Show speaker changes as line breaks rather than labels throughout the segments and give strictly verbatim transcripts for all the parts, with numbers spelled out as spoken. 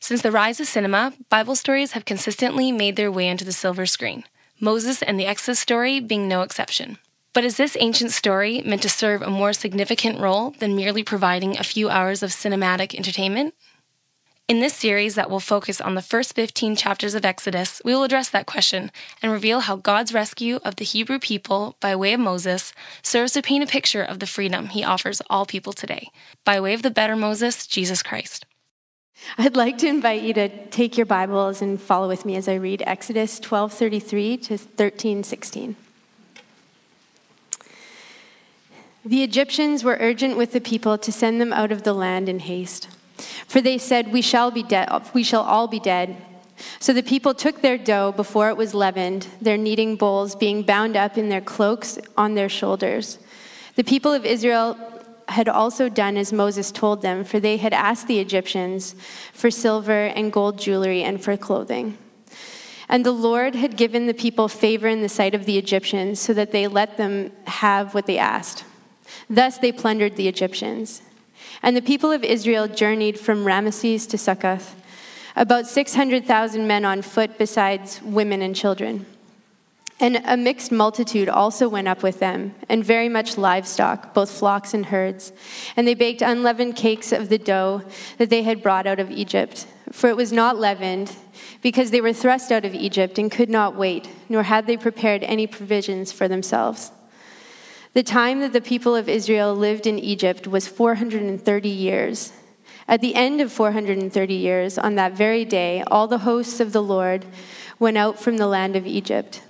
Since the rise of cinema, Bible stories have consistently made their way onto the silver screen, Moses and the Exodus story being no exception. But is this ancient story meant to serve a more significant role than merely providing a few hours of cinematic entertainment? In this series that will focus on the first fifteen chapters of Exodus, we will address that question and reveal how God's rescue of the Hebrew people by way of Moses serves to paint a picture of the freedom he offers all people today, by way of the better Moses, Jesus Christ.
I'd like to invite you to take your Bibles and follow with me as I read Exodus twelve thirty-three to thirteen sixteen. The Egyptians were urgent with the people to send them out of the land in haste. For they said, we shall be dead, we shall all be dead. So the people took their dough before it was leavened, their kneading bowls being bound up in their cloaks on their shoulders. The people of Israel had also done as Moses told them, for they had asked the Egyptians for silver and gold jewelry and for clothing. And the Lord had given the people favor in the sight of the Egyptians, so that they let them have what they asked. Thus they plundered the Egyptians. And the people of Israel journeyed from Ramesses to Succoth, about six hundred thousand men on foot, besides women and children. And a mixed multitude also went up with them, and very much livestock, both flocks and herds. And they baked unleavened cakes of the dough that they had brought out of Egypt. For it was not leavened, because they were thrust out of Egypt and could not wait, nor had they prepared any provisions for themselves. The time that the people of Israel lived in Egypt was four hundred thirty years. At the end of four hundred thirty years, on that very day, all the hosts of the Lord went out from the land of Egypt.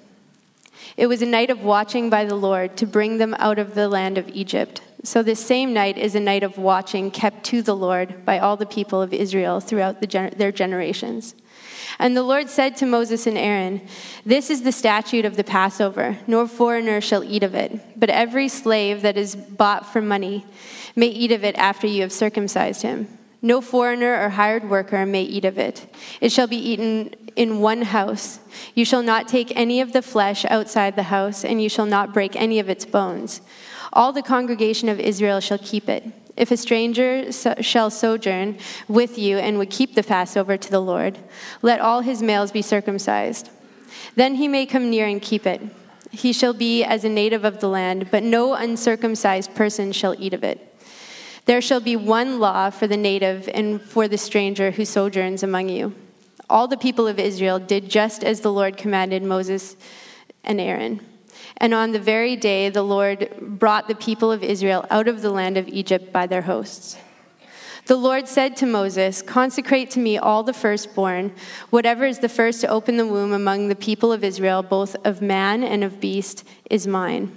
It was a night of watching by the Lord to bring them out of the land of Egypt. So this same night is a night of watching kept to the Lord by all the people of Israel throughout the gener- their generations. And the Lord said to Moses and Aaron, this is the statute of the Passover, no foreigner shall eat of it, but every slave that is bought for money may eat of it after you have circumcised him. No foreigner or hired worker may eat of it. It shall be eaten in one house. You shall not take any of the flesh outside the house, and you shall not break any of its bones. All the congregation of Israel shall keep it. If a stranger so, shall sojourn with you and would keep the Passover to the Lord, let all his males be circumcised. Then he may come near and keep it. He shall be as a native of the land, but no uncircumcised person shall eat of it. There shall be one law for the native and for the stranger who sojourns among you. All the people of Israel did just as the Lord commanded Moses and Aaron. And on the very day the Lord brought the people of Israel out of the land of Egypt by their hosts. The Lord said to Moses, consecrate to me all the firstborn, whatever is the first to open the womb among the people of Israel, both of man and of beast, is mine.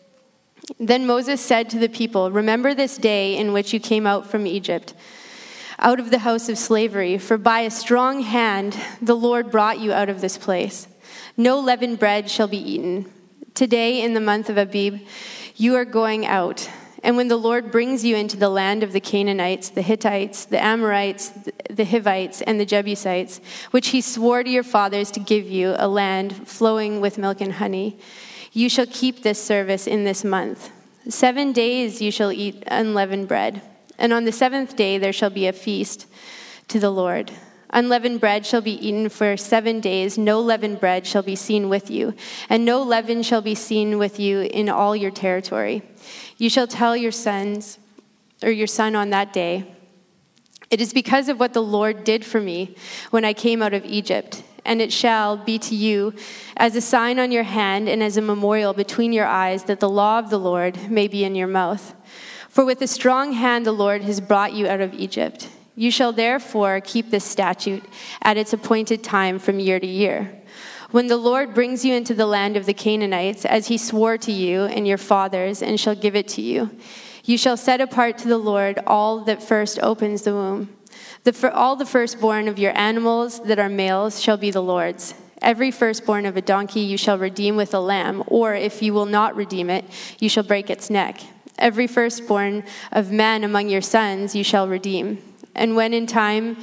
Then Moses said to the people, remember this day in which you came out from Egypt, out of the house of slavery, for by a strong hand the Lord brought you out of this place. No leavened bread shall be eaten. Today, in the month of Abib, you are going out. And when the Lord brings you into the land of the Canaanites, the Hittites, the Amorites, the Hivites, and the Jebusites, which he swore to your fathers to give you, a land flowing with milk and honey, you shall keep this service in this month. Seven days you shall eat unleavened bread. And on the seventh day there shall be a feast to the Lord. Unleavened bread shall be eaten for seven days. No leavened bread shall be seen with you, and no leaven shall be seen with you in all your territory. You shall tell your sons, or your son on that day, it is because of what the Lord did for me when I came out of Egypt, and it shall be to you as a sign on your hand and as a memorial between your eyes, that the law of the Lord may be in your mouth. For with a strong hand the Lord has brought you out of Egypt. You shall therefore keep this statute at its appointed time from year to year. When the Lord brings you into the land of the Canaanites, as he swore to you and your fathers, and shall give it to you, you shall set apart to the Lord all that first opens the womb. The, for all the firstborn of your animals that are males shall be the Lord's. Every firstborn of a donkey you shall redeem with a lamb, or if you will not redeem it, you shall break its neck. Every firstborn of man among your sons you shall redeem. And when in time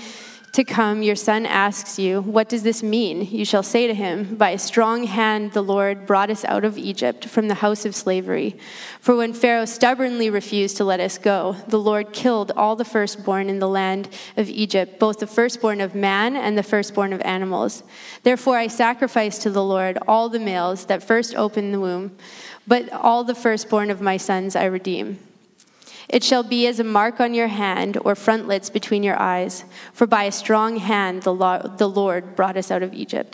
to come, your son asks you, 'What does this mean?' You shall say to him, 'By a strong hand the Lord brought us out of Egypt from the house of slavery. For when Pharaoh stubbornly refused to let us go, the Lord killed all the firstborn in the land of Egypt, both the firstborn of man and the firstborn of animals. Therefore I sacrifice to the Lord all the males that first open the womb, but all the firstborn of my sons I redeem. It shall be as a mark on your hand or frontlets between your eyes, for by a strong hand the Lord brought us out of Egypt.'"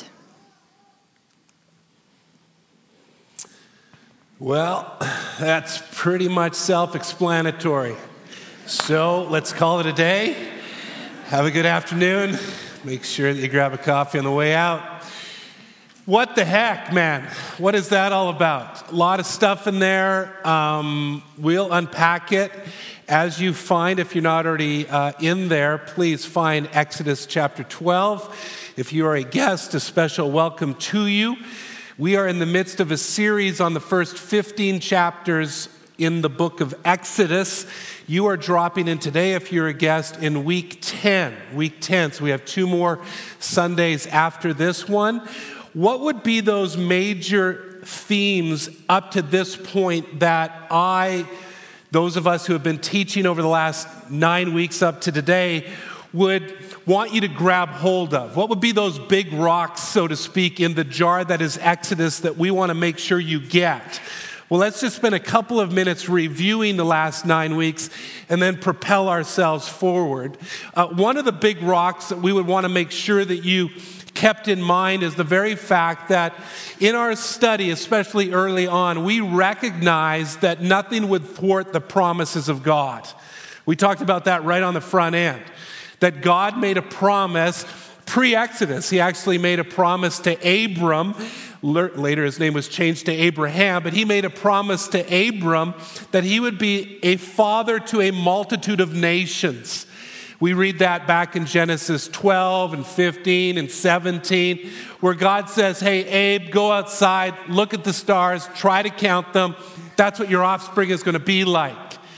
Well, that's pretty much self-explanatory. So let's call it a day. Have a good afternoon. Make sure that you grab a coffee on the way out. What the heck, man? What is that all about? A lot of stuff in there. Um, we'll unpack it. As you find, if you're not already uh, in there, please find Exodus chapter twelve. If you are a guest, a special welcome to you. We are in the midst of a series on the first fifteen chapters in the book of Exodus. You are dropping in today, if you're a guest, in week ten. Week ten, so we have two more Sundays after this one. What would be those major themes up to this point that I, those of us who have been teaching over the last nine weeks up to today, would want you to grab hold of? What would be those big rocks, so to speak, in the jar that is Exodus that we want to make sure you get? Well, let's just spend a couple of minutes reviewing the last nine weeks and then propel ourselves forward. Uh, one of the big rocks that we would want to make sure that you kept in mind is the very fact that in our study, especially early on, we recognized that nothing would thwart the promises of God. We talked about that right on the front end, that God made a promise pre-Exodus. He actually made a promise to Abram. Later his name was changed to Abraham, but he made a promise to Abram that he would be a father to a multitude of nations. We read that back in Genesis twelve and fifteen and seventeen, where God says, "Hey, Abe, go outside, look at the stars, try to count them. That's what your offspring is going to be like.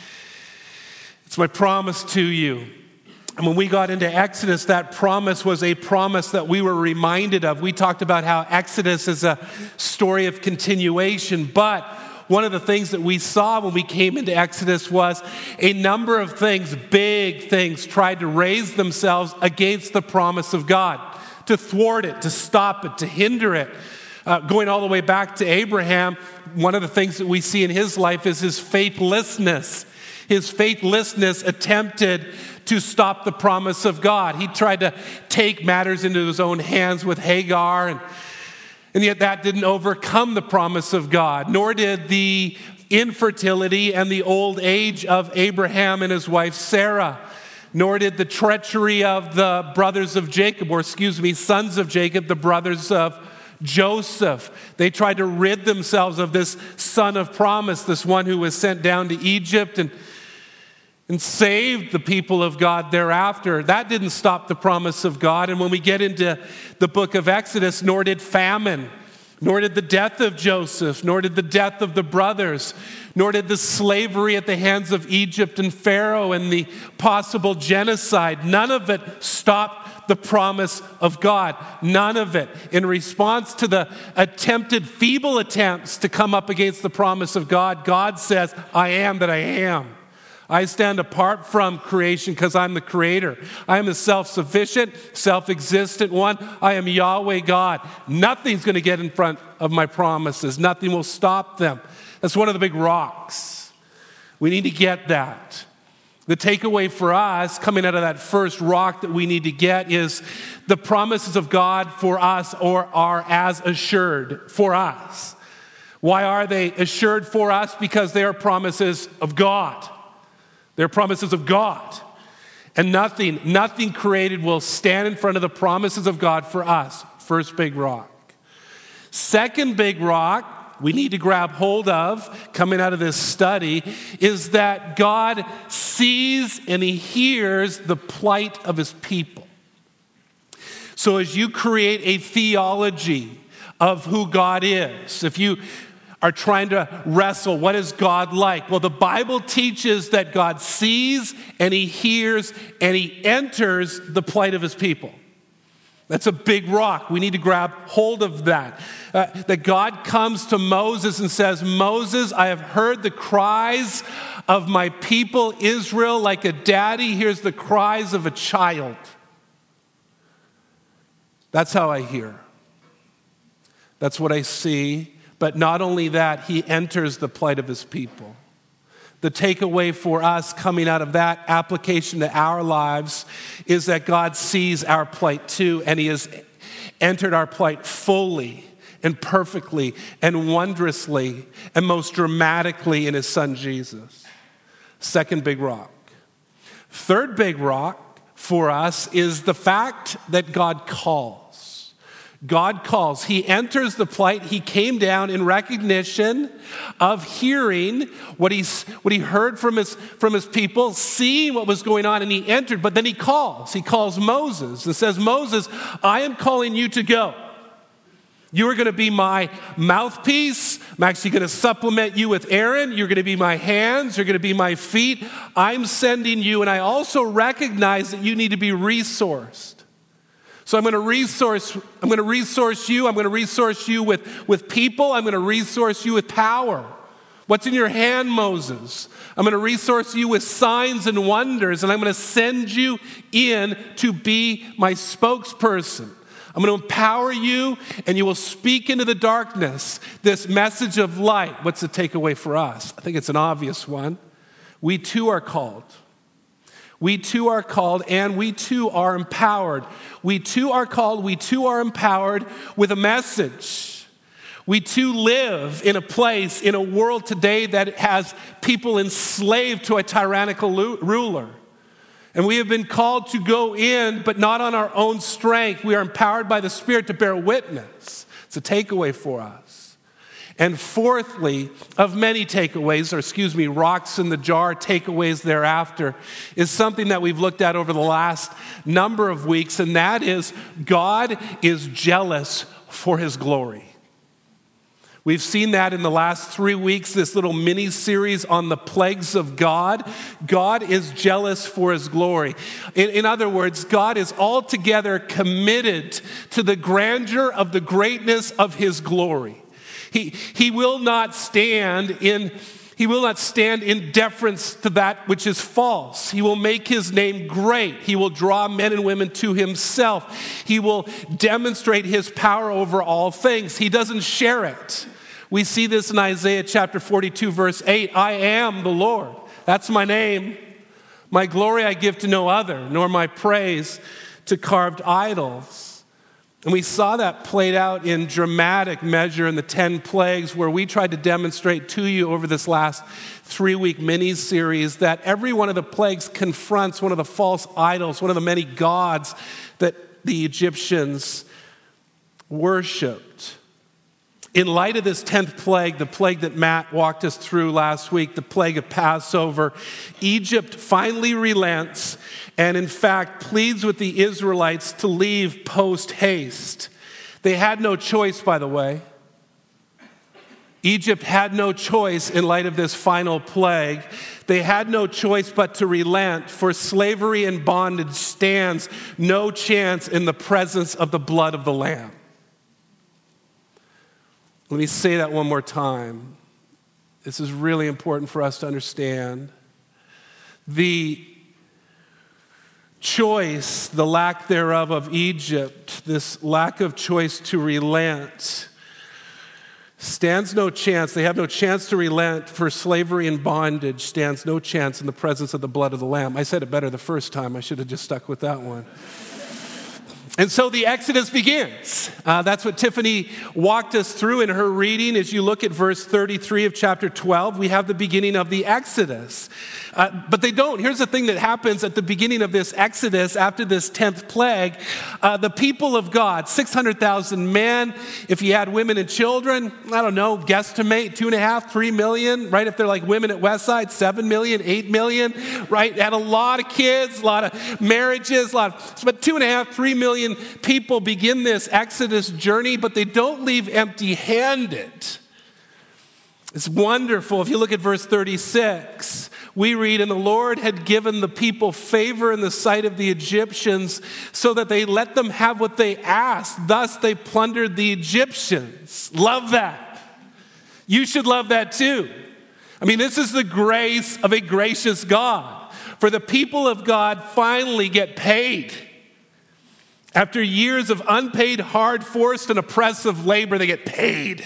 It's my promise to you." And when we got into Exodus, that promise was a promise that we were reminded of. We talked about how Exodus is a story of continuation, but one of the things that we saw when we came into Exodus was a number of things, big things, tried to raise themselves against the promise of God, to thwart it, to stop it, to hinder it. Uh, going all the way back to Abraham, one of the things that we see in his life is his faithlessness. His faithlessness attempted to stop the promise of God. He tried to take matters into his own hands with Hagar, and And yet that didn't overcome the promise of God, nor did the infertility and the old age of Abraham and his wife Sarah, nor did the treachery of the brothers of Jacob, or excuse me, sons of Jacob, the brothers of Joseph. They tried to rid themselves of this son of promise, this one who was sent down to Egypt and and saved the people of God thereafter. That didn't stop the promise of God. And when we get into the book of Exodus, nor did famine, nor did the death of Joseph, nor did the death of the brothers, nor did the slavery at the hands of Egypt and Pharaoh and the possible genocide. None of it stopped the promise of God. None of it. In response to the attempted, feeble attempts to come up against the promise of God, God says, "I am that I am. I stand apart from creation because I'm the creator. I am the self-sufficient, self-existent one. I am Yahweh God. Nothing's going to get in front of my promises. Nothing will stop them." That's one of the big rocks. We need to get that. The takeaway for us coming out of that first rock that we need to get is the promises of God for us or are as assured for us. Why are they assured for us? Because they are promises of God. They're promises of God. And nothing, nothing created will stand in front of the promises of God for us. First big rock. Second big rock we need to grab hold of coming out of this study is that God sees and he hears the plight of his people. So as you create a theology of who God is, if you are trying to wrestle. What is God like? Well, the Bible teaches that God sees and he hears and he enters the plight of his people. That's a big rock. We need to grab hold of that. Uh, that God comes to Moses and says, Moses, I have heard the cries of my people Israel like a daddy hears the cries of a child. That's how I hear. That's what I see. But not only that, he enters the plight of his people. The takeaway for us coming out of that application to our lives is that God sees our plight too, and he has entered our plight fully and perfectly and wondrously and most dramatically in his son Jesus. Second big rock. Third big rock for us is the fact that God calls. God calls. He enters the plight. He came down in recognition of hearing what, he's, what he heard from his, from his people, seeing what was going on, and he entered. But then he calls. He calls Moses and says, Moses, I am calling you to go. You are going to be my mouthpiece. I'm actually going to supplement you with Aaron. You're going to be my hands. You're going to be my feet. I'm sending you, and I also recognize that you need to be resourced. So I'm going to resource, I'm going to resource you. I'm going to resource you with, with people. I'm going to resource you with power. What's in your hand, Moses? I'm going to resource you with signs and wonders, and I'm going to send you in to be my spokesperson. I'm going to empower you, and you will speak into the darkness this message of light. What's the takeaway for us? I think it's an obvious one. We too are called. We too are called, and we too are empowered. We too are called, we too are empowered with a message. We too live in a place, in a world today that has people enslaved to a tyrannical ruler. And we have been called to go in, but not on our own strength. We are empowered by the Spirit to bear witness. It's a takeaway for us. And fourthly, of many takeaways, or excuse me, rocks in the jar takeaways thereafter, is something that we've looked at over the last number of weeks, and that is God is jealous for his glory. We've seen that in the last three weeks, this little mini-series on the plagues of God. God is jealous for his glory. In, in other words, God is altogether committed to the grandeur of the greatness of his glory. He, he will not stand in, he will not stand in deference to that which is false. He will make his name great. He will draw men and women to himself. He will demonstrate his power over all things. He doesn't share it. We see this in Isaiah chapter forty-two, verse eight. I am the Lord. That's my name. My glory I give to no other, nor my praise to carved idols. And we saw that played out in dramatic measure in the ten plagues, where we tried to demonstrate to you over this last three-week mini-series that every one of the plagues confronts one of the false idols, one of the many gods that the Egyptians worshipped. In light of this tenth plague, the plague that Matt walked us through last week, the plague of Passover, Egypt finally relents and in fact pleads with the Israelites to leave post-haste. They had no choice, by the way. Egypt had no choice in light of this final plague. They had no choice but to relent, for slavery and bondage stands no chance in the presence of the blood of the Lamb. Let me say that one more time. This is really important for us to understand. The choice, the lack thereof of Egypt, this lack of choice to relent, stands no chance. They have no chance to relent, for slavery and bondage stands no chance in the presence of the blood of the Lamb. I said it better the first time. I should have just stuck with that one. And so the Exodus begins. Uh, that's what Tiffany walked us through in her reading. As you look at verse thirty-three of chapter twelve, we have the beginning of the Exodus. Uh, but they don't. Here's the thing that happens at the beginning of this Exodus, after this tenth plague. Uh, the people of God, six hundred thousand men. If you had women and children, I don't know, guesstimate, two and a half, three million, right? If they're like women at Westside, seven million, eight million, right? Had a lot of kids, a lot of marriages, a lot of, but two and a half, three million people begin this Exodus journey, but they don't leave empty-handed. It's wonderful. If you look at verse thirty-six, we read, "And the Lord had given the people favor in the sight of the Egyptians so that they let them have what they asked. Thus they plundered the Egyptians." Love that. You should love that too. I mean, this is the grace of a gracious God. For the people of God finally get paid. After years of unpaid, hard, forced, and oppressive labor, they get paid.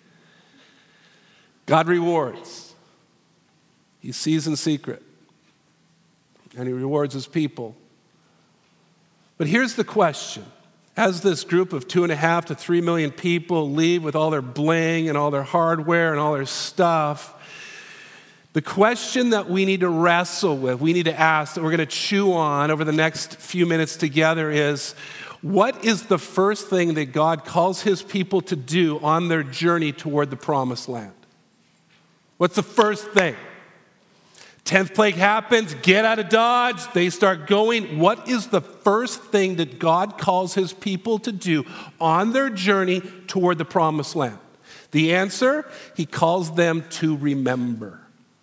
God rewards. He sees in secret. And he rewards his people. But here's the question. As this group of two and a half to three million people leave with all their bling and all their hardware and all their stuff, the question that we need to wrestle with, we need to ask, that we're going to chew on over the next few minutes together is, what is the first thing that God calls his people to do on their journey toward the promised land? What's the first thing? Tenth plague happens, get out of Dodge, they start going. What is the first thing that God calls his people to do on their journey toward the promised land? The answer, he calls them to remember.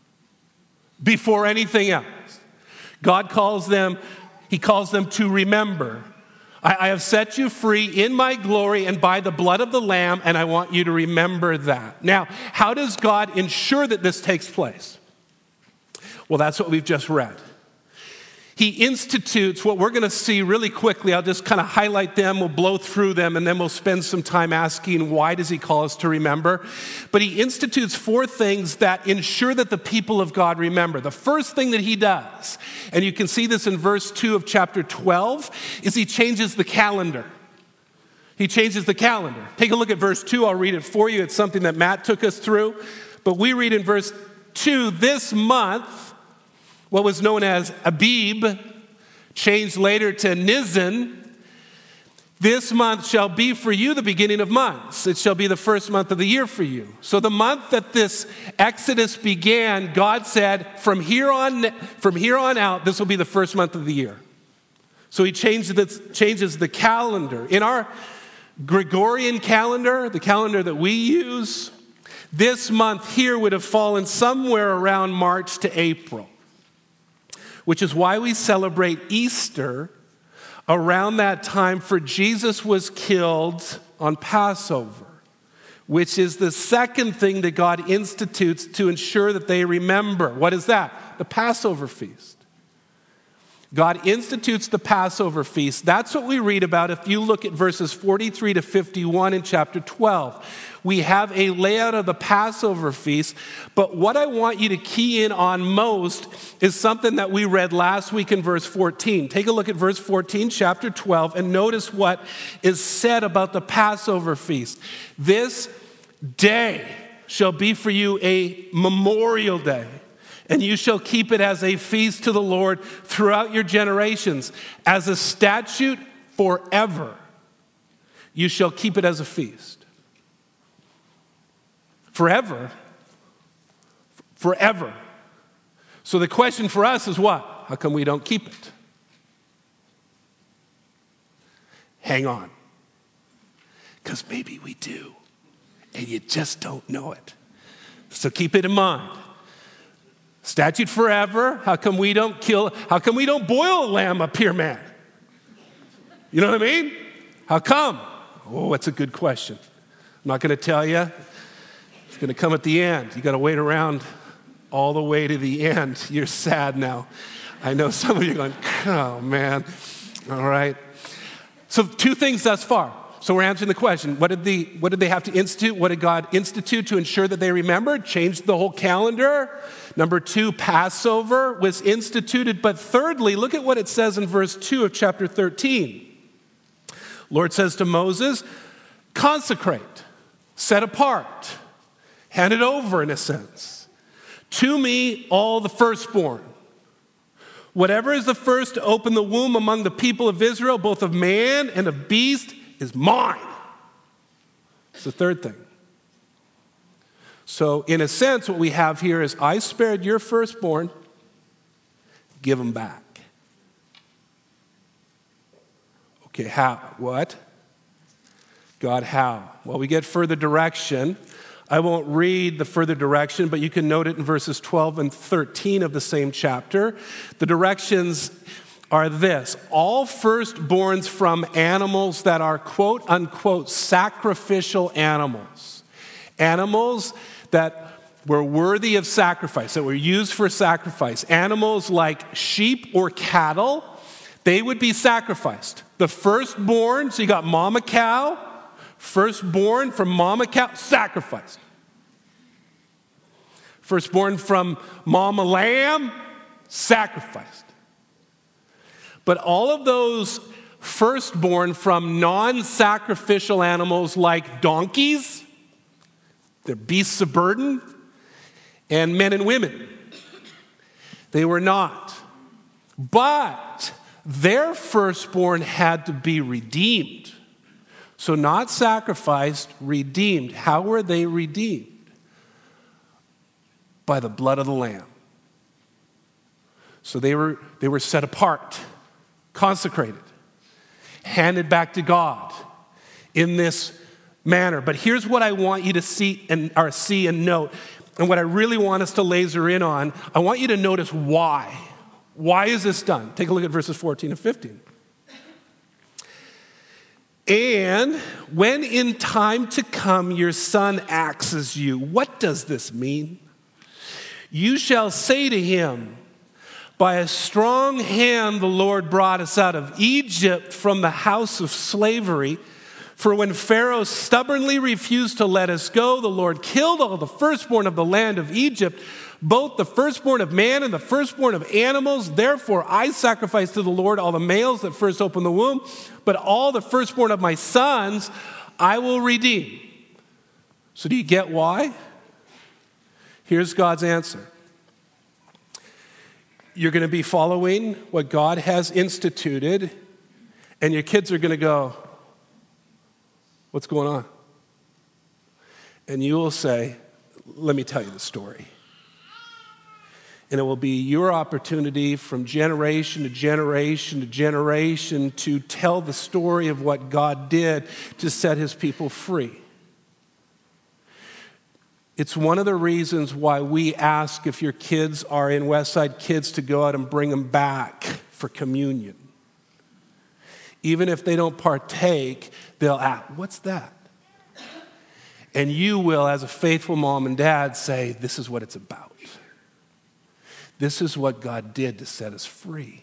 Before anything else. God calls them, he calls them to remember. I, I have set you free in my glory and by the blood of the Lamb, and I want you to remember that. Now, how does God ensure that this takes place? Well, that's what we've just read. He institutes what we're going to see really quickly. I'll just kind of highlight them. We'll blow through them, and then we'll spend some time asking, why does he call us to remember? But he institutes four things that ensure that the people of God remember. The first thing that he does, and you can see this in verse two of chapter twelve, is he changes the calendar. He changes the calendar. Take a look at verse two. I'll read it for you. It's something that Matt took us through. But we read in verse two, this month, what was known as Abib, changed later to Nisan, this month shall be for you the beginning of months. It shall be the first month of the year for you. So the month that this Exodus began, God said, from here on, from here on out, this will be the first month of the year. So he changed the, changes the calendar. In our Gregorian calendar, the calendar that we use, this month here would have fallen somewhere around March to April, which is why we celebrate Easter around that time, for Jesus was killed on Passover, which is the second thing that God institutes to ensure that they remember. What is that? The Passover feast. God institutes the Passover feast. That's what we read about if you look at verses forty-three to fifty-one in chapter twelve. We have a layout of the Passover feast, but what I want you to key in on most is something that we read last week in verse fourteen. Take a look at verse fourteen, chapter twelve, and notice what is said about the Passover feast. This day shall be for you a memorial day, and you shall keep it as a feast to the Lord throughout your generations. As a statute forever, you shall keep it as a feast. Forever. Forever. So the question for us is what? How come we don't keep it? Hang on. Because maybe we do, and you just don't know it. So keep it in mind. Statute forever. How come we don't kill, how come we don't boil a lamb up here, man? You know what I mean? How come? Oh, that's a good question. I'm not going to tell you. It's going to come at the end. You got to wait around all the way to the end. You're sad now. I know some of you are going, oh, man. All right. So two things thus far. So we're answering the question. What did, the, what did they have to institute? What did God institute to ensure that they remembered? Changed the whole calendar. Number two, Passover was instituted. But thirdly, look at what it says in verse two of chapter thirteen. Lord says to Moses, consecrate, set apart, hand it over in a sense. To me, all the firstborn. Whatever is the first to open the womb among the people of Israel, both of man and of beast, is mine. It's the third thing. So in a sense, what we have here is, I spared your firstborn, give them back. Okay, how? What? God, how? Well, we get further direction. I won't read the further direction, but you can note it in verses twelve and thirteen of the same chapter. The directions are this: all firstborns from animals that are quote unquote sacrificial animals, animals that were worthy of sacrifice, that were used for sacrifice, animals like sheep or cattle, they would be sacrificed. The firstborn, so you got mama cow, firstborn from mama cow, sacrificed. Firstborn from mama lamb, sacrificed. But all of those firstborn from non-sacrificial animals like donkeys, they're beasts of burden, and men and women, they were not. But their firstborn had to be redeemed. So not sacrificed, redeemed. How were they redeemed? By the blood of the Lamb. So they were, they were set apart, consecrated, handed back to God in this manner. But here's what I want you to see and or see and note, and what I really want us to laser in on. I want you to notice why. Why is this done? Take a look at verses fourteen and fifteen. And when in time to come your son axes you, what does this mean? You shall say to him, by a strong hand the Lord brought us out of Egypt from the house of slavery. For when Pharaoh stubbornly refused to let us go, the Lord killed all the firstborn of the land of Egypt, both the firstborn of man and the firstborn of animals. Therefore I sacrifice to the Lord all the males that first open the womb, but all the firstborn of my sons I will redeem. So do you get why? Here's God's answer. You're going to be following what God has instituted, and your kids are going to go, what's going on? And you will say, let me tell you the story. And it will be your opportunity from generation to generation to generation to tell the story of what God did to set his people free. It's one of the reasons why we ask if your kids are in Westside Kids to go out and bring them back for communion. Even if they don't partake, they'll ask, what's that? And you will, as a faithful mom and dad, say, this is what it's about. This is what God did to set us free.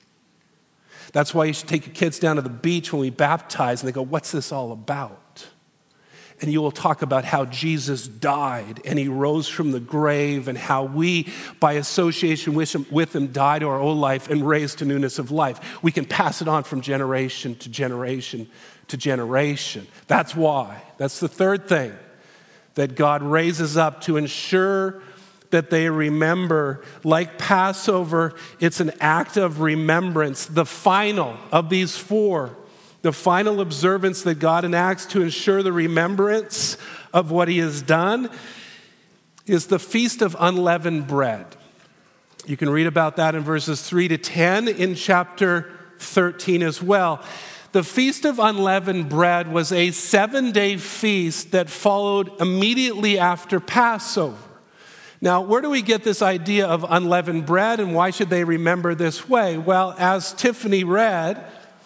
That's why you should take your kids down to the beach when we baptize, and they go, what's this all about? And you will talk about how Jesus died and he rose from the grave, and how we, by association with him, with him, died to our old life and raised to newness of life. We can pass it on from generation to generation to generation. That's why. That's the third thing that God raises up to ensure that they remember. Like Passover, it's an act of remembrance. The final of these four, the final observance that God enacts to ensure the remembrance of what he has done, is the Feast of Unleavened Bread. You can read about that in verses three to ten in chapter thirteen as well. The Feast of Unleavened Bread was a seven-day feast that followed immediately after Passover. Now, where do we get this idea of unleavened bread, and why should they remember this way? Well, as Tiffany read,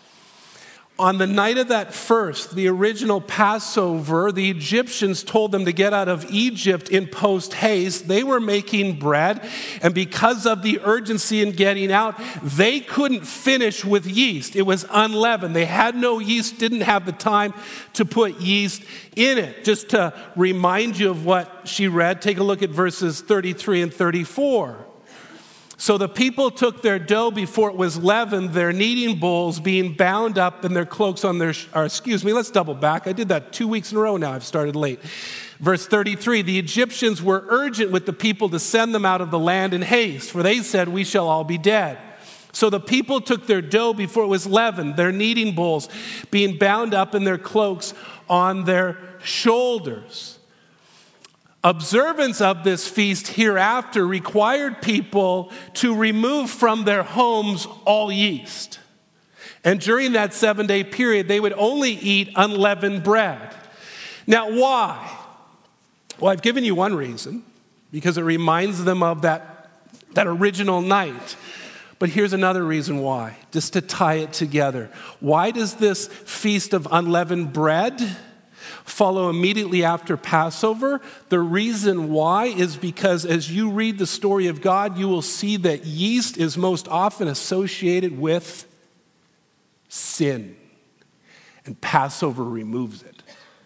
on the night of that first, the original Passover, the Egyptians told them to get out of Egypt in post-haste. They were making bread, and because of the urgency in getting out, they couldn't finish with yeast. It was unleavened. They had no yeast, didn't have the time to put yeast in it. Just to remind you of what she read, take a look at verses thirty-three and thirty-four. So the people took their dough before it was leavened, their kneading bowls being bound up and their cloaks on their, or excuse me, let's double back. I did that two weeks in a row now. I've started late. Verse thirty-three, the Egyptians were urgent with the people to send them out of the land in haste, for they said, we shall all be dead. So the people took their dough before it was leavened, their kneading bowls being bound up and their cloaks on their shoulders. Observance of this feast hereafter required people to remove from their homes all yeast. And during that seven-day period, they would only eat unleavened bread. Now, why? Well, I've given you one reason, because it reminds them of that, that original night. But here's another reason why, just to tie it together. Why does this Feast of Unleavened Bread follow immediately after Passover? The reason why is because as you read the story of God, you will see that yeast is most often associated with sin, and Passover removes it.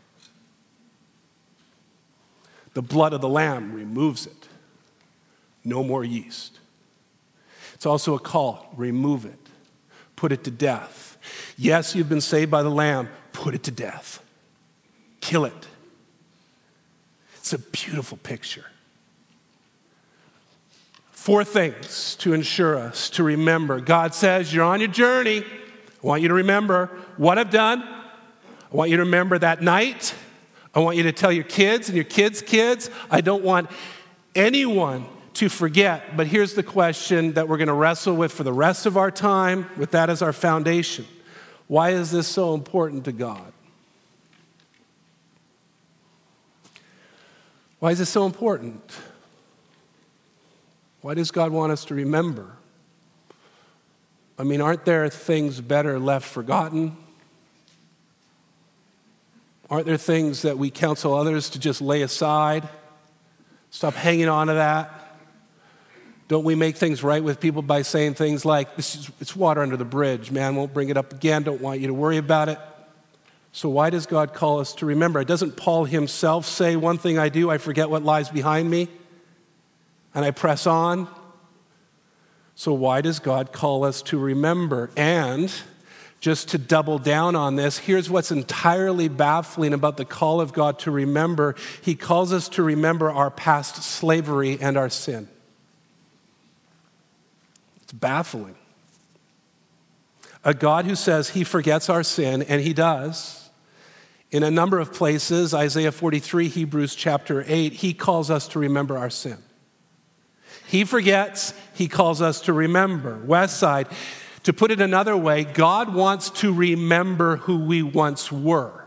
The blood of the lamb removes it. No more yeast. It's also a call, remove it, put it to death. Yes, you've been saved by the lamb, put it to death. Kill it. It's a beautiful picture. Four things to ensure us to remember. God says, you're on your journey. I want you to remember what I've done. I want you to remember that night. I want you to tell your kids and your kids' kids. I don't want anyone to forget. But here's the question that we're going to wrestle with for the rest of our time, with that as our foundation. Why is this so important to God? Why is this so important? Why does God want us to remember? I mean, aren't there things better left forgotten? Aren't there things that we counsel others to just lay aside? Stop hanging on to that? Don't we make things right with people by saying things like, this is, it's water under the bridge, man, won't bring it up again, don't want you to worry about it. So why does God call us to remember? Doesn't Paul himself say, one thing I do, I forget what lies behind me, and I press on? So why does God call us to remember? And just to double down on this, here's what's entirely baffling about the call of God to remember. He calls us to remember our past slavery and our sin. It's baffling. A God who says he forgets our sin, and he does. In a number of places, Isaiah forty-three, Hebrews chapter eight, he calls us to remember our sin. He forgets, he calls us to remember. Westside, to put it another way, God wants to remember who we once were.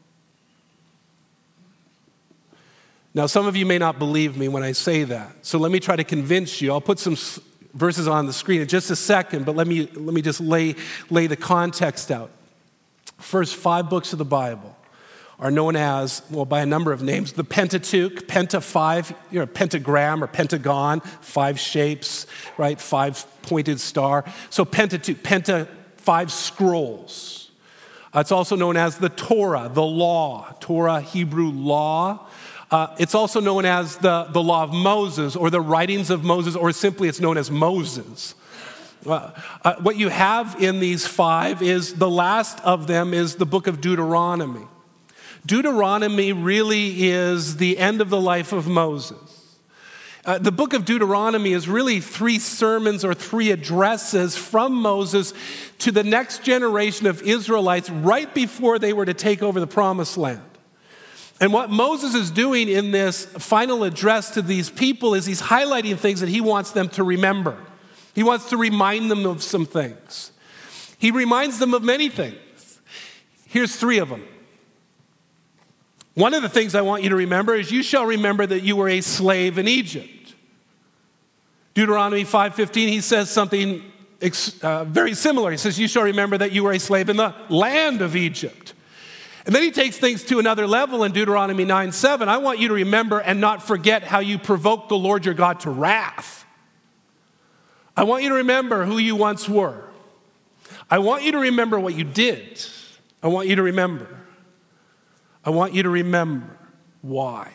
Now, some of you may not believe me when I say that, so let me try to convince you. I'll put some verses on the screen in just a second, but let me, let me just lay, lay the context out. First five books of the Bible are known as, well, by a number of names, the Pentateuch, Penta five, you know, pentagram or pentagon, five shapes, right, five pointed star. So Pentateuch, Penta, five scrolls. Uh, it's also known as the Torah, the law, Torah, Hebrew law. Uh, it's also known as the, the law of Moses, or the writings of Moses, or simply it's known as Moses. Uh, uh, what you have in these five is, the last of them is the book of Deuteronomy. Deuteronomy really is the end of the life of Moses. Uh, the book of Deuteronomy is really three sermons or three addresses from Moses to the next generation of Israelites right before they were to take over the Promised Land. And what Moses is doing in this final address to these people is he's highlighting things that he wants them to remember. He wants to remind them of some things. He reminds them of many things. Here's three of them. One of the things I want you to remember is, you shall remember that you were a slave in Egypt. Deuteronomy five fifteen, he says something uh, very similar. He says, you shall remember that you were a slave in the land of Egypt. And then he takes things to another level in Deuteronomy nine seven. I want you to remember and not forget how you provoked the Lord your God to wrath. I want you to remember who you once were. I want you to remember what you did. I want you to remember. I want you to remember why.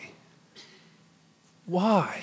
Why?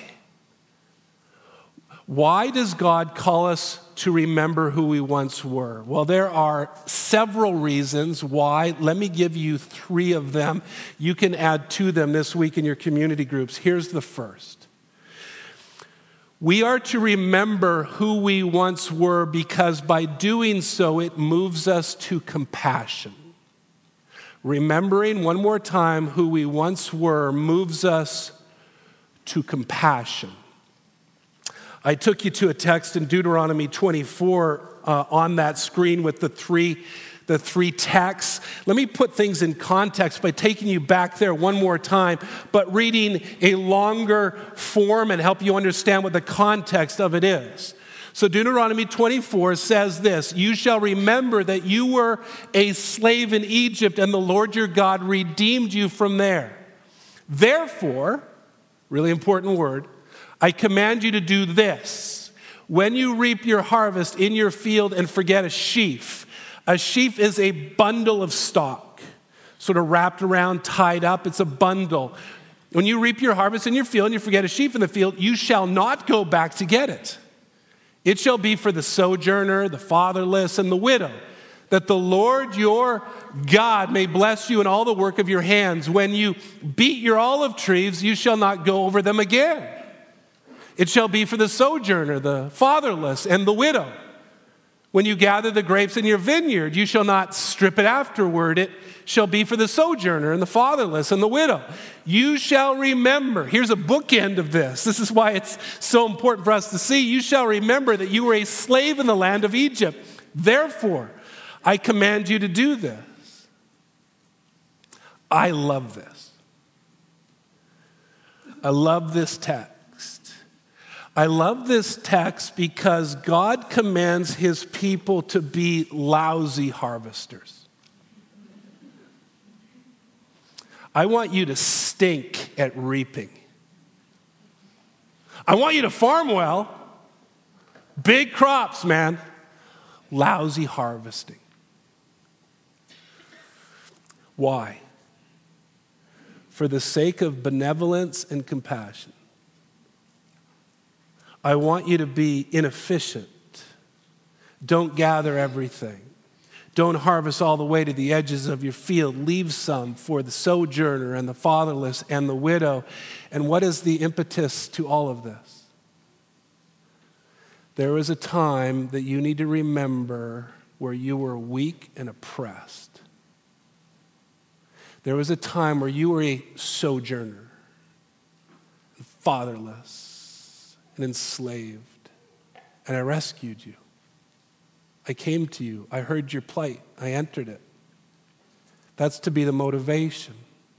Why does God call us to remember who we once were? Well, there are several reasons why. Let me give you three of them. You can add to them this week in your community groups. Here's the first. We are to remember who we once were because by doing so, it moves us to compassion. Remembering one more time who we once were moves us to compassion. I took you to a text in Deuteronomy twenty-four uh, on that screen with the three the three texts. Let me put things in context by taking you back there one more time, but reading a longer form and help you understand what the context of it is. So Deuteronomy twenty-four says this, "You shall remember that you were a slave in Egypt, and the Lord your God redeemed you from there. Therefore," really important word, "I command you to do this. When you reap your harvest in your field and forget a sheaf," a sheaf is a bundle of stock, sort of wrapped around, tied up. It's a bundle. When you reap your harvest in your field and you forget a sheaf in the field, you shall not go back to get it. It shall be for the sojourner, the fatherless, and the widow, that the Lord your God may bless you in all the work of your hands. When you beat your olive trees, you shall not go over them again. It shall be for the sojourner, the fatherless, and the widow. When you gather the grapes in your vineyard, you shall not strip it afterward. It shall be for the sojourner and the fatherless and the widow. You shall remember. Here's a bookend of this. This is why it's so important for us to see. You shall remember that you were a slave in the land of Egypt. Therefore, I command you to do this. I love this. I love this text. I love this text because God commands his people to be lousy harvesters. I want you to stink at reaping. I want you to farm well. Big crops, man. Lousy harvesting. Why? For the sake of benevolence and compassion. I want you to be inefficient. Don't gather everything. Don't harvest all the way to the edges of your field. Leave some for the sojourner and the fatherless and the widow. And what is the impetus to all of this? There was a time that you need to remember where you were weak and oppressed. There was a time where you were a sojourner, fatherless, and enslaved, and I rescued you. I came to you. I heard your plight. I entered it. That's to be the motivation.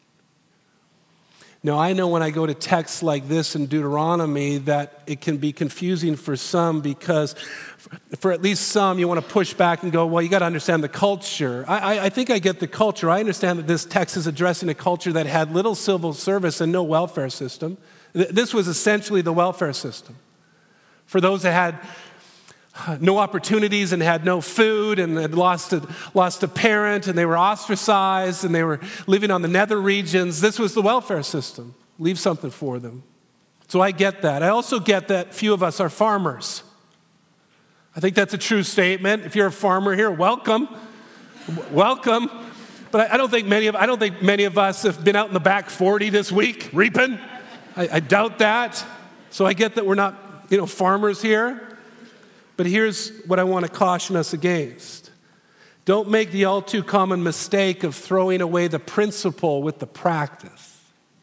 Now, I know when I go to texts like this in Deuteronomy that it can be confusing for some because for at least some, you want to push back and go, well, you got to understand the culture. I, I, I think I get the culture. I understand that this text is addressing a culture that had little civil service and no welfare system. This was essentially the welfare system. For those that had no opportunities and had no food and had lost a, lost a parent and they were ostracized and they were living on the nether regions, this was the welfare system. Leave something for them. So I get that. I also get that few of us are farmers. I think that's a true statement. If you're a farmer here, welcome. Welcome. But I don't think many of I don't think many of us have been out in the back forty this week reaping. I, I doubt that. So I get that we're not, you know, farmers here. But here's what I want to caution us against. Don't make the all too common mistake of throwing away the principle with the practice.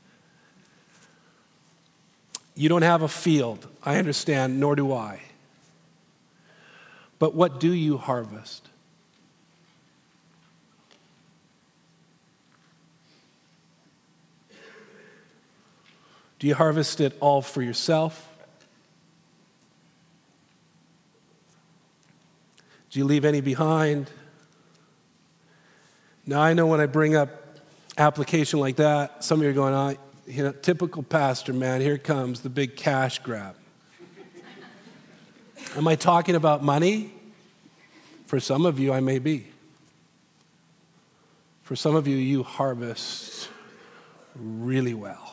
You don't have a field. I understand, nor do I. But what do you harvest? Do you harvest it all for yourself? Do you leave any behind? Now, I know when I bring up application like that, some of you are going, oh, you know, typical pastor, man, here comes the big cash grab. Am I talking about money? For some of you, I may be. For some of you, you harvest really well.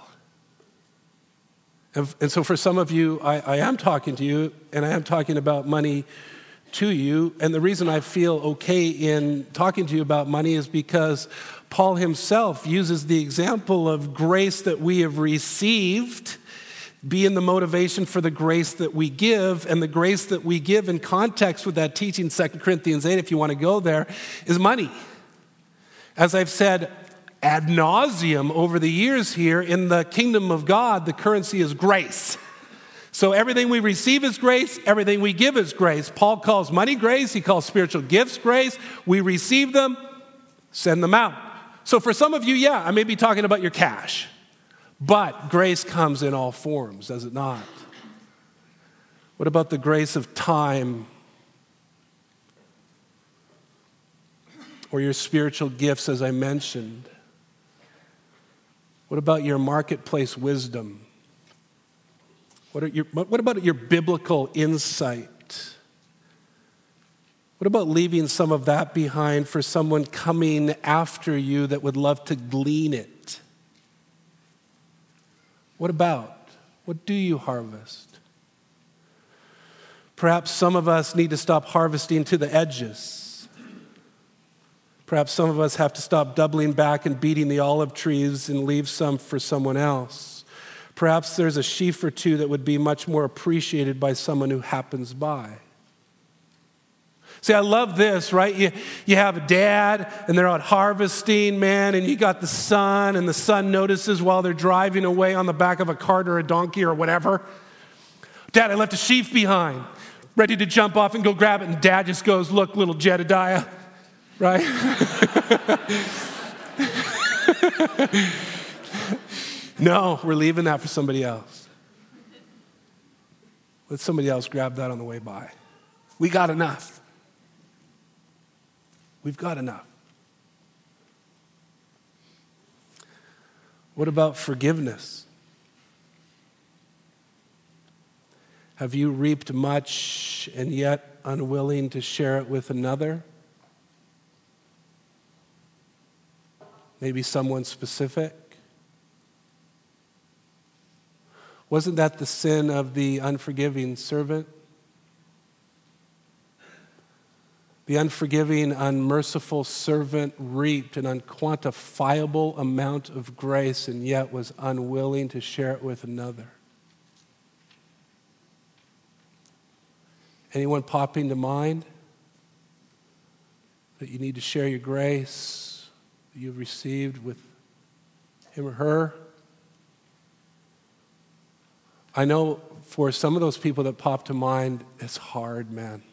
And, and so for some of you, I, I am talking to you, and I am talking about money to you. And the reason I feel okay in talking to you about money is because Paul himself uses the example of grace that we have received being the motivation for the grace that we give. And the grace that we give in context with that teaching, Second Corinthians eight, if you want to go there, is money. As I've said ad nauseum over the years here, in the kingdom of God, the currency is grace. So everything we receive is grace, everything we give is grace. Paul calls money grace, he calls spiritual gifts grace. We receive them, send them out. So for some of you, yeah, I may be talking about your cash, but grace comes in all forms, does it not? What about the grace of time or your spiritual gifts, as I mentioned? What about your marketplace wisdom? What, are your, what about your biblical insight? What about leaving some of that behind for someone coming after you that would love to glean it? What about? What do you harvest? Perhaps some of us need to stop harvesting to the edges. Perhaps some of us have to stop doubling back and beating the olive trees and leave some for someone else. Perhaps there's a sheaf or two that would be much more appreciated by someone who happens by. See, I love this, right? You, you have a dad, and they're out harvesting, man, and you got the son, and the son notices while they're driving away on the back of a cart or a donkey or whatever, Dad, I left a sheaf behind, ready to jump off and go grab it, and Dad just goes, look, little Jedediah, right? No, we're leaving that for somebody else. Let somebody else grab that on the way by. We got enough. We've got enough. What about forgiveness? Have you reaped much and yet unwilling to share it with another? Maybe someone specific? Wasn't that the sin of the unforgiving servant? The unforgiving, unmerciful servant reaped an unquantifiable amount of grace and yet was unwilling to share it with another. Anyone popping to mind that you need to share your grace that you've received with him or her? I know for some of those people that pop to mind, it's hard, man.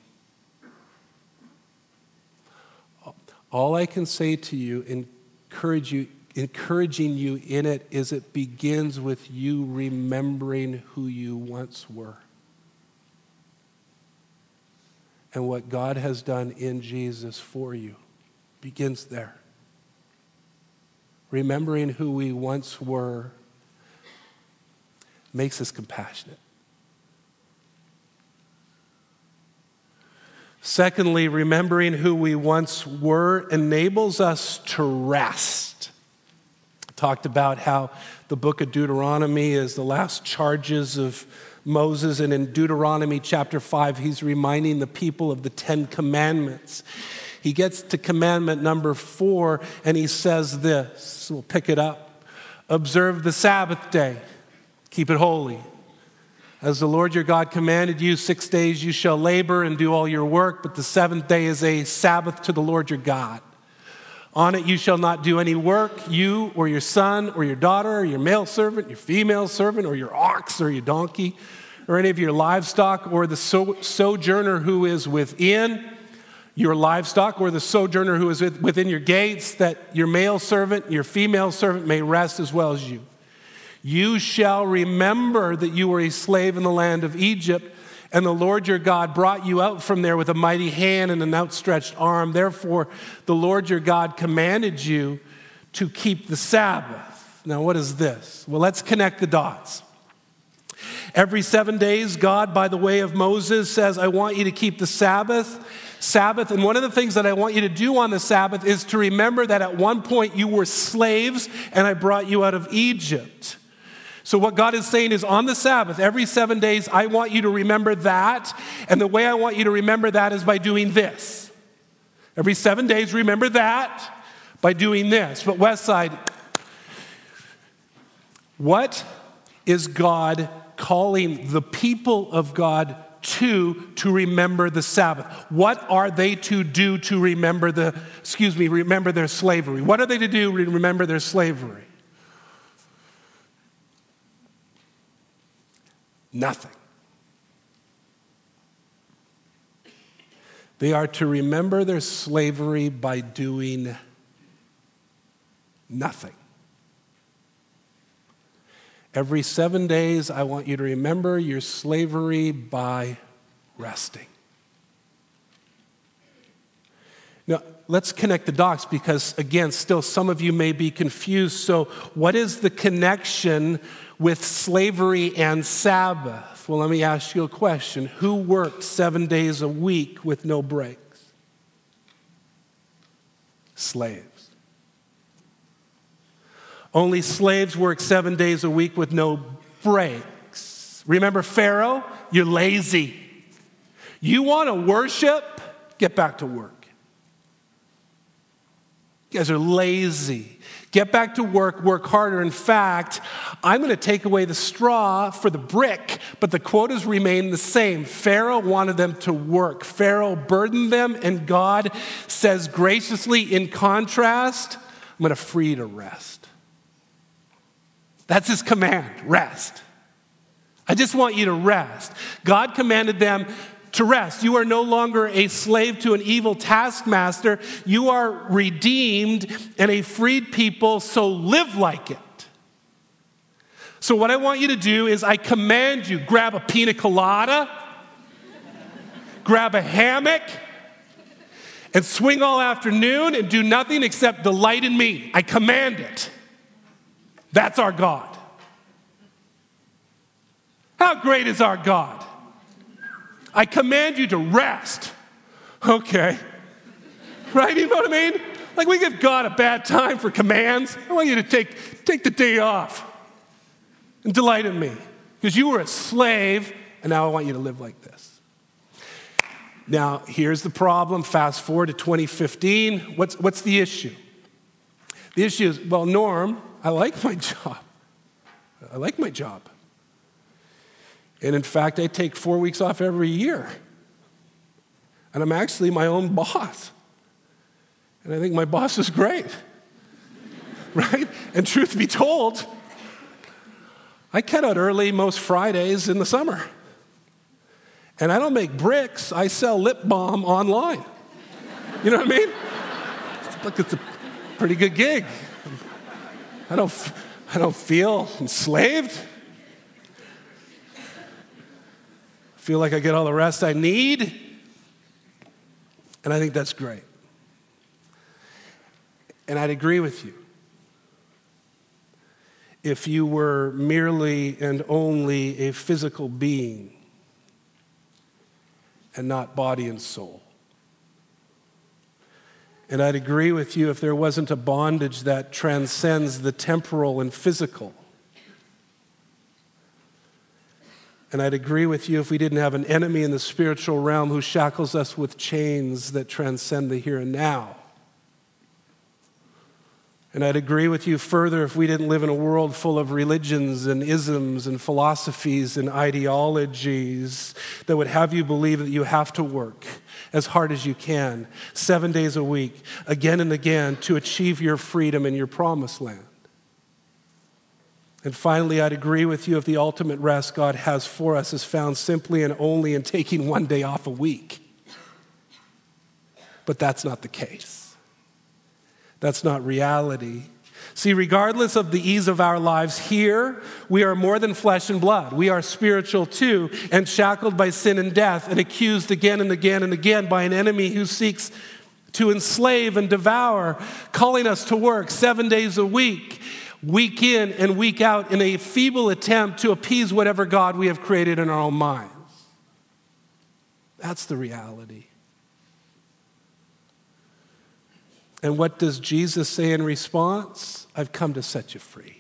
All I can say to you, encourage you, encouraging you in it, is it begins with you remembering who you once were and what God has done in Jesus for you. Begins there. Remembering who we once were makes us compassionate. Secondly, remembering who we once were enables us to rest. I talked about how the book of Deuteronomy is the last charges of Moses, and in Deuteronomy chapter five, he's reminding the people of the Ten Commandments. He gets to commandment number four, and he says this. We'll pick it up. Observe the Sabbath day. Keep it holy. As the Lord your God commanded you, six days you shall labor and do all your work, but the seventh day is a Sabbath to the Lord your God. On it you shall not do any work, you or your son or your daughter or your male servant, your female servant, or your ox or your donkey, or any of your livestock, or the so- sojourner who is within your livestock, or the sojourner who is within your gates, that your male servant, your female servant may rest as well as you. You shall remember that you were a slave in the land of Egypt, and the Lord your God brought you out from there with a mighty hand and an outstretched arm. Therefore, the Lord your God commanded you to keep the Sabbath. Now, what is this? Well, let's connect the dots. Every seven days, God, by the way of Moses, says, I want you to keep the Sabbath. Sabbath, and one of the things that I want you to do on the Sabbath is to remember that at one point you were slaves, and I brought you out of Egypt. So what God is saying is on the Sabbath, every seven days, I want you to remember that. And the way I want you to remember that is by doing this. Every seven days, remember that by doing this. But Westside, what is God calling the people of God to, to remember the Sabbath? What are they to do to remember the, excuse me, remember their slavery? What are they to do to remember their slavery? Nothing. They are to remember their slavery by doing nothing. Every seven days, I want you to remember your slavery by resting. Now, let's connect the dots because, again, still some of you may be confused. So what is the connection with slavery and Sabbath? Well, let me ask you a question. Who worked seven days a week with no breaks? Slaves. Only slaves work seven days a week with no breaks. Remember Pharaoh? You're lazy. You want to worship? Get back to work. You guys are lazy. Get back to work, work harder. In fact, I'm going to take away the straw for the brick, but the quotas remain the same. Pharaoh wanted them to work. Pharaoh burdened them, and God says graciously, in contrast, I'm going to free you to rest. That's his command, rest. I just want you to rest. God commanded them to rest. You are no longer a slave to an evil taskmaster. You are redeemed and a freed people, so live like it. So what I want you to do is I command you, grab a pina colada, grab a hammock, and swing all afternoon and do nothing except delight in me. I command it. That's our God. How great is our God? I command you to rest. Okay. Right? You know what I mean? Like we give God a bad time for commands. I want you to take, take the day off and delight in me. Because you were a slave, and now I want you to live like this. Now, here's the problem. Fast forward to twenty fifteen. What's, what's the issue? The issue is, well, Norm, I like my job. I like my job. And in fact, I take four weeks off every year. And I'm actually my own boss. And I think my boss is great. Right? And truth be told, I cut out early most Fridays in the summer. And I don't make bricks, I sell lip balm online. You know what I mean? Look, it's a pretty good gig. I don't, I don't feel enslaved. I feel like I get all the rest I need. And I think that's great. And I'd agree with you. If you were merely and only a physical being and not body and soul. And I'd agree with you if there wasn't a bondage that transcends the temporal and physical. And I'd agree with you if we didn't have an enemy in the spiritual realm who shackles us with chains that transcend the here and now. And I'd agree with you further if we didn't live in a world full of religions and isms and philosophies and ideologies that would have you believe that you have to work as hard as you can, seven days a week, again and again, to achieve your freedom in your promised land. And finally, I'd agree with you if the ultimate rest God has for us is found simply and only in taking one day off a week. But that's not the case. That's not reality. See, regardless of the ease of our lives here, we are more than flesh and blood. We are spiritual too, and shackled by sin and death, and accused again and again and again by an enemy who seeks to enslave and devour, calling us to work seven days a week, week in and week out, in a feeble attempt to appease whatever God we have created in our own minds. That's the reality. And what does Jesus say in response? I've come to set you free.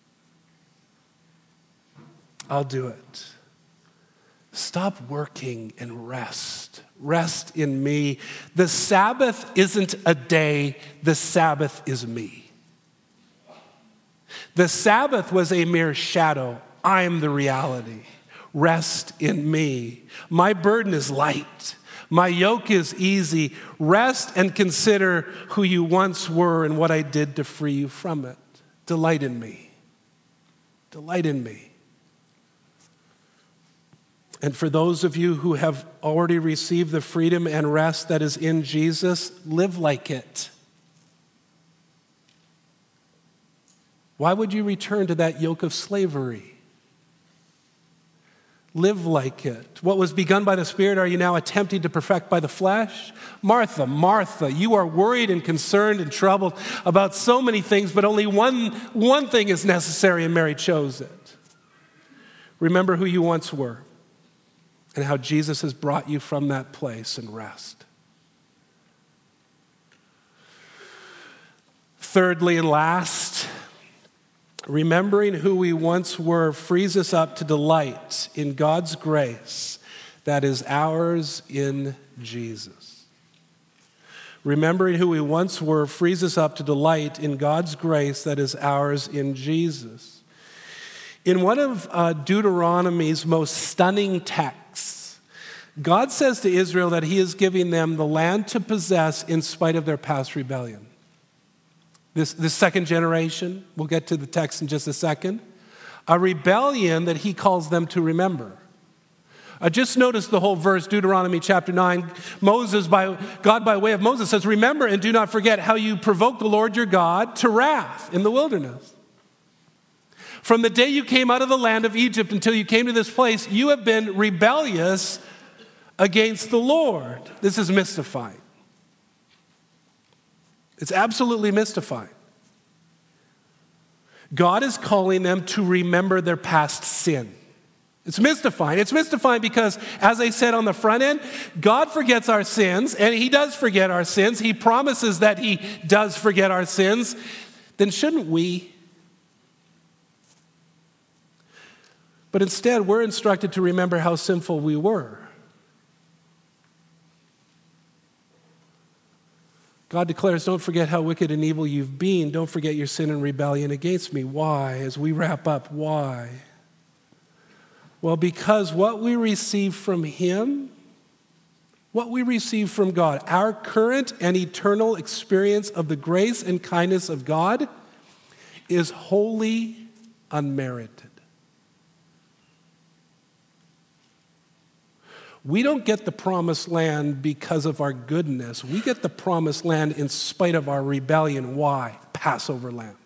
I'll do it. Stop working and rest. Rest in me. The Sabbath isn't a day. The Sabbath is me. The Sabbath was a mere shadow. I am the reality. Rest in me. My burden is light. My yoke is easy. Rest and consider who you once were and what I did to free you from it. Delight in me. Delight in me. And for those of you who have already received the freedom and rest that is in Jesus, live like it. Why would you return to that yoke of slavery? Live like it. What was begun by the Spirit are you now attempting to perfect by the flesh? Martha, Martha, you are worried and concerned and troubled about so many things, but only one, one thing is necessary, and Mary chose it. Remember who you once were and how Jesus has brought you from that place and rest. Thirdly and last, remembering who we once were frees us up to delight in God's grace that is ours in Jesus. Remembering who we once were frees us up to delight in God's grace that is ours in Jesus. In one of uh, Deuteronomy's most stunning texts, God says to Israel that he is giving them the land to possess in spite of their past rebellion. This, this second generation, we'll get to the text in just a second, a rebellion that he calls them to remember. Uh, just notice the whole verse, Deuteronomy chapter nine. Moses, by God by way of Moses says, remember and do not forget how you provoked the Lord your God to wrath in the wilderness. From the day you came out of the land of Egypt until you came to this place, you have been rebellious against the Lord. This is mystifying. It's absolutely mystifying. God is calling them to remember their past sin. It's mystifying. It's mystifying because, as I said on the front end, God forgets our sins, and he does forget our sins. He promises that he does forget our sins. Then shouldn't we? But instead, we're instructed to remember how sinful we were. God declares, don't forget how wicked and evil you've been. Don't forget your sin and rebellion against me. Why? As we wrap up, why? Well, because what we receive from him, what we receive from God, our current and eternal experience of the grace and kindness of God is wholly unmerited. We don't get the promised land because of our goodness. We get the promised land in spite of our rebellion. Why? Passover lamb.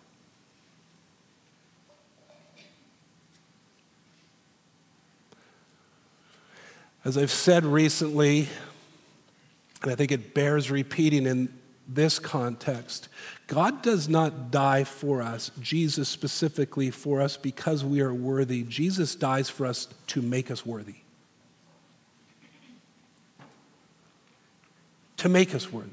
As I've said recently, and I think it bears repeating in this context, God does not die for us, Jesus specifically for us, because we are worthy. Jesus dies for us to make us worthy. To make us worthy.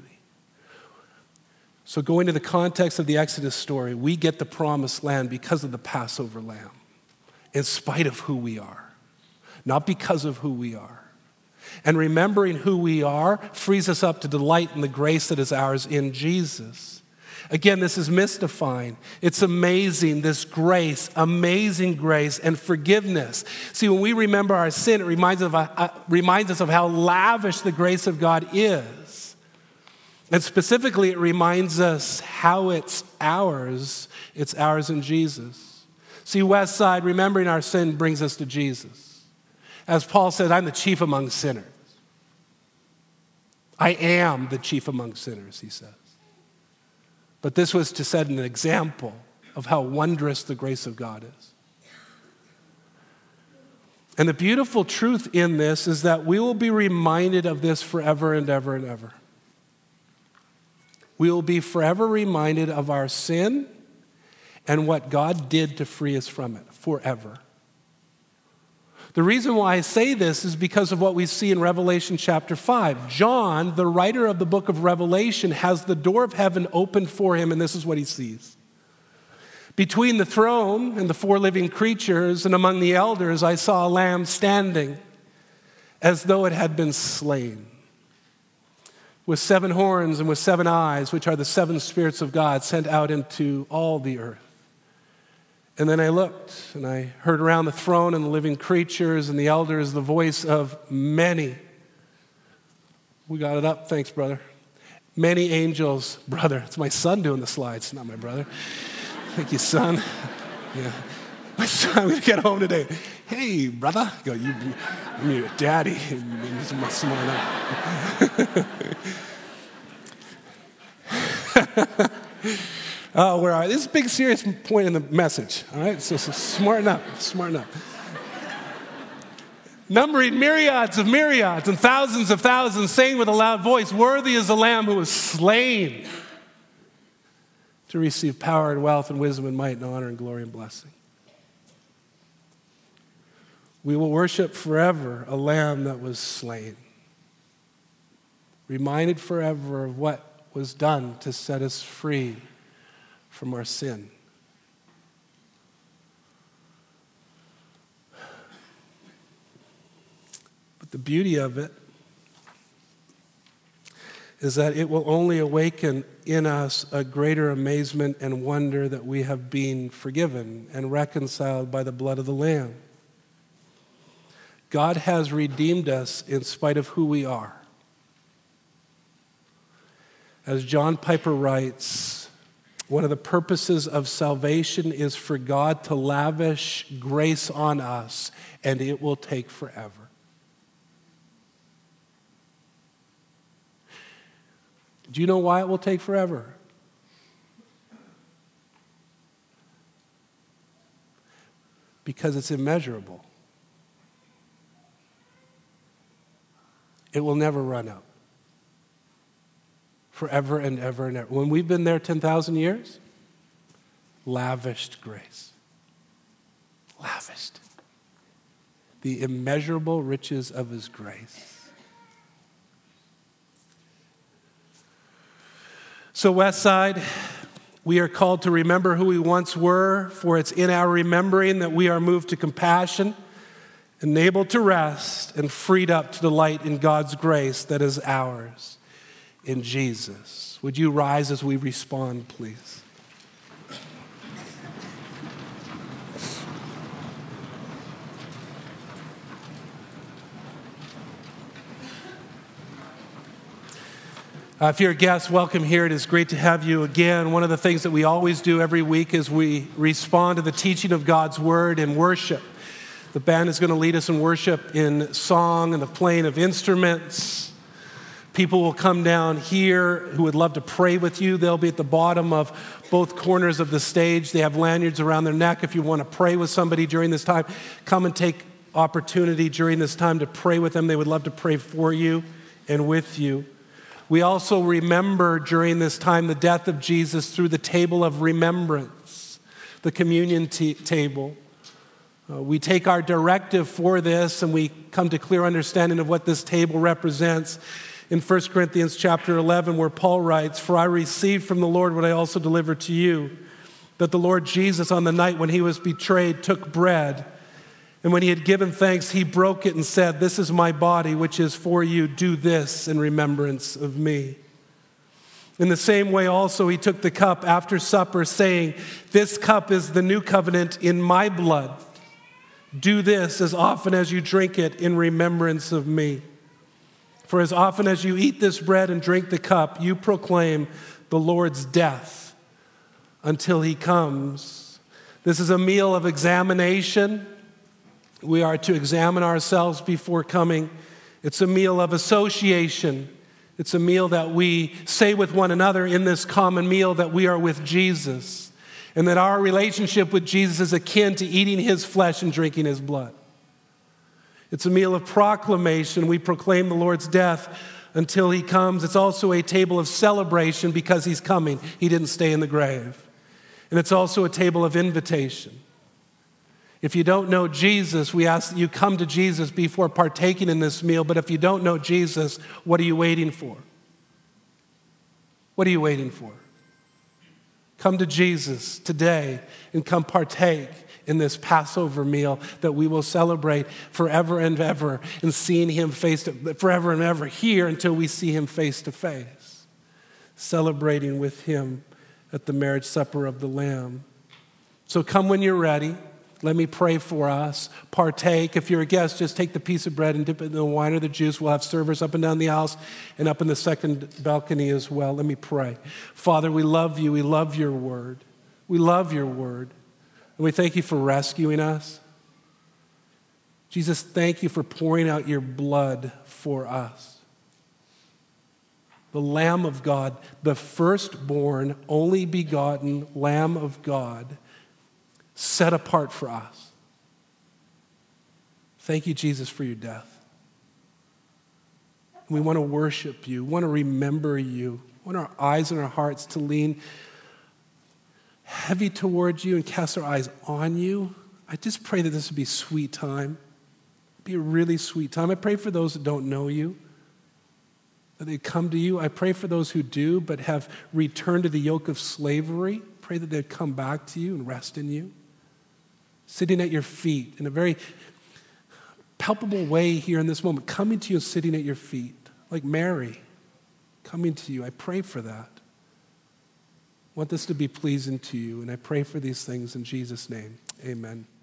So going to the context of the Exodus story, we get the promised land because of the Passover lamb, in spite of who we are, not because of who we are. And remembering who we are frees us up to delight in the grace that is ours in Jesus. Again, this is mystifying. It's amazing, this grace, amazing grace and forgiveness. See, when we remember our sin, it reminds, of, uh, reminds us of how lavish the grace of God is. And specifically, it reminds us how it's ours. It's ours in Jesus. See, Westside, remembering our sin brings us to Jesus. As Paul said, I'm the chief among sinners. I am the chief among sinners, he says. But this was to set an example of how wondrous the grace of God is. And the beautiful truth in this is that we will be reminded of this forever and ever and ever. We will be forever reminded of our sin and what God did to free us from it, forever. The reason why I say this is because of what we see in Revelation chapter five. John, the writer of the book of Revelation, has the door of heaven opened for him, and this is what he sees. Between the throne and the four living creatures and among the elders, I saw a lamb standing as though it had been slain, with seven horns and with seven eyes, which are the seven spirits of God sent out into all the earth. And then I looked, and I heard around the throne and the living creatures and the elders the voice of many. We got it up. Thanks, brother. Many angels. Brother, it's my son doing the slides, not my brother. Thank you, son. Yeah. My son, I'm going to get home today. Hey, brother. I go, you, I'm your daddy. This is my small Oh, where are I? This is a big, serious point in the message. All right, so, so smarten up, smarten up. Numbering myriads of myriads and thousands of thousands, saying with a loud voice, "Worthy is the Lamb who was slain to receive power and wealth and wisdom and might and honor and glory and blessing." We will worship forever a Lamb that was slain, reminded forever of what was done to set us free from our sin. But the beauty of it is that it will only awaken in us a greater amazement and wonder that we have been forgiven and reconciled by the blood of the Lamb. God has redeemed us in spite of who we are. As John Piper writes, one of the purposes of salvation is for God to lavish grace on us, and it will take forever. Do you know why it will take forever? Because it's immeasurable. It will never run out. Forever and ever and ever. When we've been there ten thousand years, lavished grace. Lavished. The immeasurable riches of his grace. So Westside, we are called to remember who we once were, for it's in our remembering that we are moved to compassion, enabled to rest, and freed up to delight in God's grace that is ours in Jesus. Would you rise as we respond, please? Uh, if you're a guest, welcome here. It is great to have you again. One of the things that we always do every week is we respond to the teaching of God's word in worship. The band is going to lead us in worship in song and the playing of instruments. People will come down here who would love to pray with you. They'll be at the bottom of both corners of the stage. They have lanyards around their neck. If you want to pray with somebody during this time, come and take opportunity during this time to pray with them. They would love to pray for you and with you. We also remember during this time the death of Jesus through the table of remembrance, the communion t- table. Uh, we take our directive for this and we come to clear understanding of what this table represents in First Corinthians chapter eleven, where Paul writes, "For I received from the Lord what I also delivered to you, that the Lord Jesus on the night when he was betrayed took bread, and when he had given thanks, he broke it and said, 'This is my body, which is for you. Do this in remembrance of me.' In the same way also he took the cup after supper, saying, 'This cup is the new covenant in my blood. Do this as often as you drink it in remembrance of me. For as often as you eat this bread and drink the cup, you proclaim the Lord's death until he comes.'" This is a meal of examination. We are to examine ourselves before coming. It's a meal of association. It's a meal that we say with one another in this common meal that we are with Jesus, and that our relationship with Jesus is akin to eating his flesh and drinking his blood. It's a meal of proclamation. We proclaim the Lord's death until he comes. It's also a table of celebration because he's coming. He didn't stay in the grave. And it's also a table of invitation. If you don't know Jesus, we ask that you come to Jesus before partaking in this meal. But if you don't know Jesus, what are you waiting for? What are you waiting for? Come to Jesus today and come partake in this Passover meal that we will celebrate forever and ever, and seeing him face to forever and ever here until we see him face to face, celebrating with him at the marriage supper of the Lamb. So come when you're ready. Let me pray for us. Partake. If you're a guest, just take the piece of bread and dip it in the wine or the juice. We'll have servers up and down the aisles and up in the second balcony as well. Let me pray. Father, we love you. We love your word. We love your word. And we thank you for rescuing us. Jesus, thank you for pouring out your blood for us. The Lamb of God, the firstborn, only begotten Lamb of God, set apart for us. Thank you, Jesus, for your death. We want to worship you, want to remember you, want our eyes and our hearts to lean heavy towards you and cast our eyes on you. I just pray that this would be a sweet time. Be a really sweet time. I pray for those that don't know you, that they come to you. I pray for those who do, but have returned to the yoke of slavery. Pray that they'd come back to you and rest in you. Sitting at your feet in a very palpable way here in this moment, coming to you and sitting at your feet, like Mary, coming to you. I pray for that. I want this to be pleasing to you, and I pray for these things in Jesus' name. Amen.